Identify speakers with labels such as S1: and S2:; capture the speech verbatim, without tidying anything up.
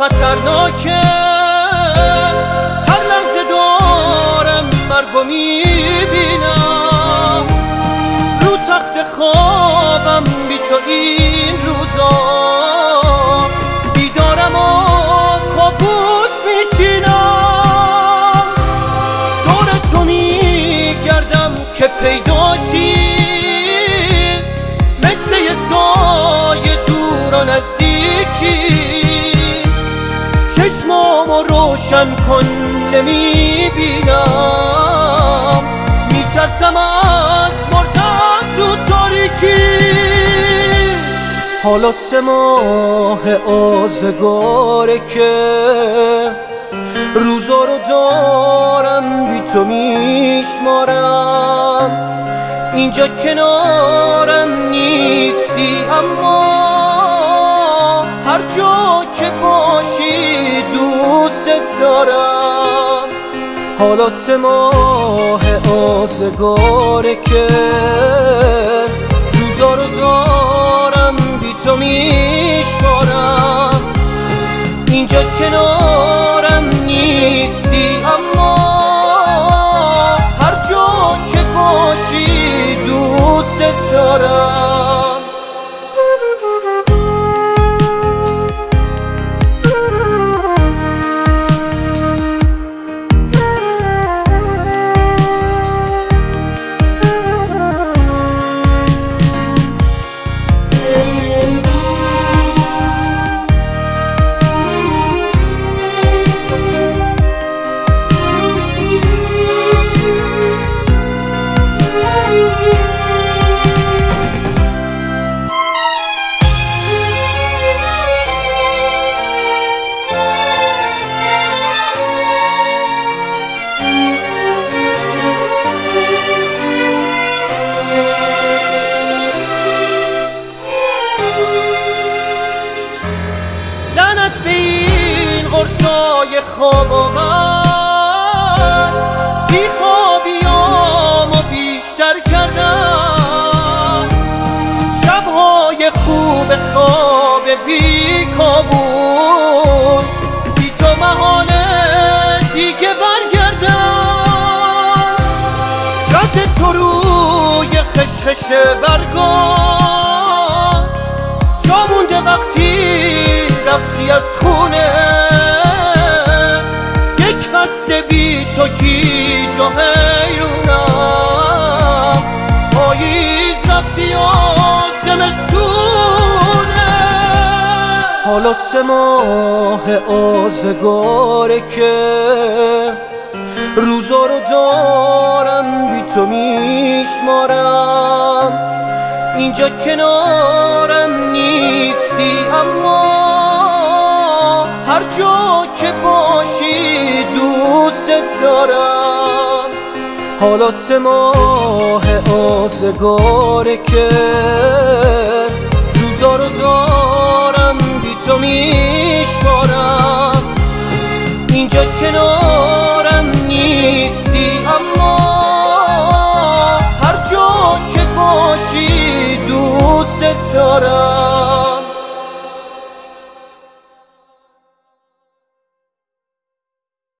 S1: خطرناکه، هر لحظه دارم مرگو میبینم، رو تخت خوابم بی تو این روزا، بیدارم و کابوس میچینم، دور تو میگردم که پیداشی، مثل یه سایه دور و نزدیکی، چشمامو روشن کن نمیبینم، میترسم از مردن تو تاریکی. حالا سه ماه آزگاره که روزا رو دارم بی تو میشمارم، اینجا کنارم نیستی اما هر جا که باشی دوست دارم. حالا سه ماه آزگاره که روزا رو دارم بی تو میشمارم، اینجا کنارم نیستی اما هر جا که باشی دوست دارم. به این قرصای خواب آور، بی خوابیامو بیشتر کردن، شبهای خوب خواب بی کابوس، بی تو محاله دیگه برگردن، رد تو روی خشخش برگان جا مونده وقتی رفتی از خونه، یک فصل بی تو گیج و حیرونم، پاییز رفتی و زمستونه. حالا سه ماه آزگاره که روزا رو دارم بی تو میشمارم، اینجا کنارم نیستی اما هر جا که باشی دوست دارم. حالا سه ماه آزگاره که روزا رو دارم بی تو میشمارم، اینجا کنارم نیستی اما هر جا که باشی دوست دارم.